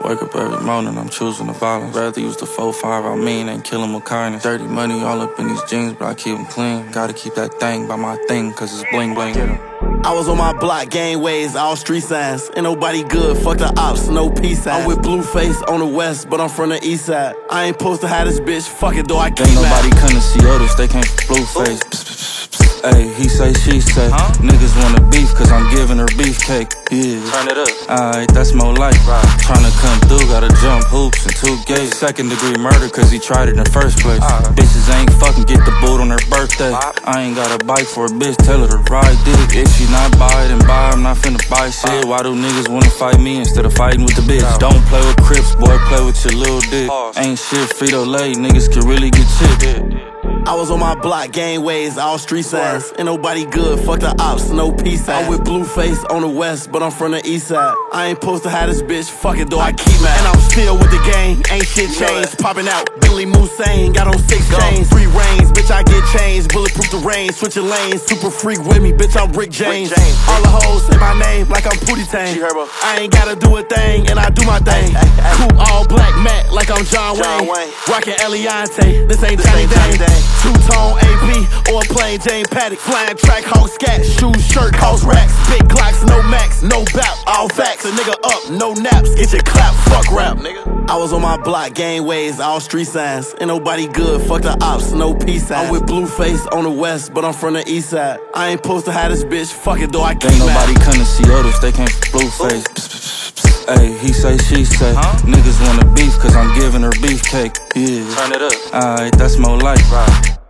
Wake up every morning, I'm choosing the violence. Rather use the 4-5 on me and kill him with kindness. Dirty money all up in these jeans, but I keep them clean. Gotta keep that thing by my thing, cause it's bling bling. I was on my block, gangways, all street signs. Ain't nobody good, fuck the ops, no peace signs. I'm with Blueface on the west, but I'm from the east side. I ain't supposed to have this bitch, fuck it though, I keep Ain't nobody come to see Otis, they came from Blueface. Ayy, he say, she say. Niggas wanna beef, cause I'm giving her beefcake. Yeah. Turn it up. Alright, that's more like Tryna come through, gotta jump hoops and 2 gates. 2nd degree murder, cause he tried it in the first place. Bitches ain't fucking get the boot on her birthday. I ain't got a bike for a bitch, tell her to ride dick. If she not buy it, then buy, I'm not finna buy shit. Why do niggas wanna fight me instead of fighting with the bitch? Don't play with Crips, boy, play with your little dick. Ain't shit Frito-Lay, niggas can really get chipped. I was on my block, gangways, all street signs. Ain't nobody good, fuck the ops, no peace signs. I'm with Blueface on the west, but I'm from the east side. I ain't supposed to have this bitch, fuck it though, I keep mad. And I'm still with the gang, ain't shit changed. Popping out, Billy Moussain, got on 6 chains. Free reigns, bitch, I get changed. Bulletproof the range, switching lanes. Super freak with me, bitch, I'm Rick James. All the hoes say my name like I'm Pootie Tang. I ain't gotta do a thing, and I do my thing. Cool all black matte like I'm John Wayne. Rockin' Eliante, this ain't Johnny Dang. Two-tone AP or a plain Jane Paddock. Flying track, hawk scat, shoes, shirt, cost racks. Big Glocks, no max, no bap, all facts. A nigga up, no naps, get your clap, fuck rap, nigga. I was on my block, gangways, all street signs. Ain't nobody good, fuck the ops, no peace signs. I'm with Blueface on the west, but I'm from the east side. I ain't supposed to have this bitch, fuck it though, I keep Ain't nobody come to see Otis, they came from Blueface. Ayy, he say, she say. Niggas wanna beef, cause I'm giving her beefcake. Yeah. Turn it up. Alright, that's more like